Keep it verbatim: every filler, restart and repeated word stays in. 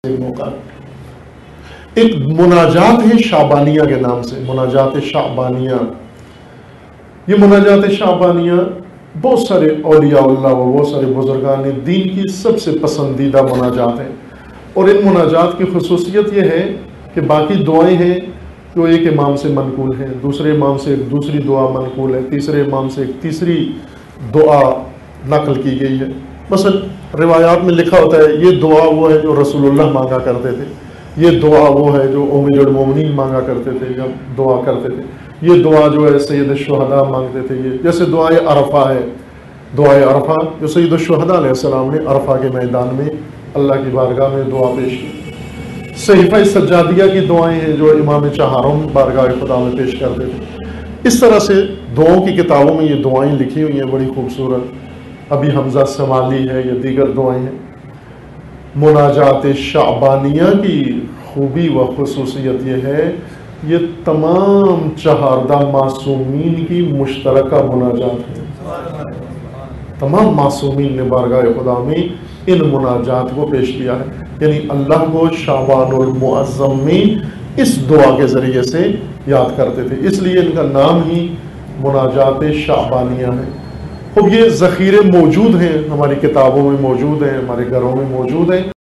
ایک موقع ایک مناجات ہے شعبانیہ کے نام سے، مناجات شعبانیہ۔ یہ مناجات شعبانیہ بہت سارے اولیاء اللہ و بہت سارے بزرگان دین کی سب سے پسندیدہ مناجات ہیں، اور ان مناجات کی خصوصیت یہ ہے کہ باقی دعائیں ہیں جو ایک امام سے منقول ہیں، دوسرے امام سے ایک دوسری دعا منقول ہے، تیسرے امام سے ایک تیسری دعا نقل کی گئی ہے۔ مثلا روایات میں لکھا ہوتا ہے یہ دعا وہ ہے جو رسول اللہ مانگا کرتے تھے، یہ دعا وہ ہے جو امیر المومنین مانگا کرتے تھے یا دعا کرتے تھے، یہ دعا جو ہے سید الشہداء مانگتے تھے۔ یہ جیسے دعائے عرفہ ہے، دعائے عرفہ جو سید الشہداء علیہ السلام نے عرفہ کے میدان میں اللہ کی بارگاہ میں دعا پیش کی۔ صحیفہ سجادیہ کی دعائیں ہیں جو امام چہارم بارگاہ خدا میں پیش کرتے تھے۔ اس طرح سے دعاؤں کی کتابوں میں یہ دعائیں لکھی ہوئی ہیں بڑی خوبصورت۔ ابھی حمزہ سمالی ہے یا دیگر دعائیں ہیں۔ مناجات شعبانیہ کی خوبی و خصوصیت یہ ہے یہ تمام چہاردہ معصومین کی مشترکہ مناجات ہے۔ تمام معصومین نے بارگاہ خدا میں ان مناجات کو پیش کیا ہے، یعنی اللہ کو شعبان المعظم میں اس دعا کے ذریعے سے یاد کرتے تھے، اس لیے ان کا نام ہی مناجات شعبانیہ ہے۔ اب یہ ذخیرے موجود ہیں، ہماری کتابوں میں موجود ہیں، ہمارے گھروں میں موجود ہیں۔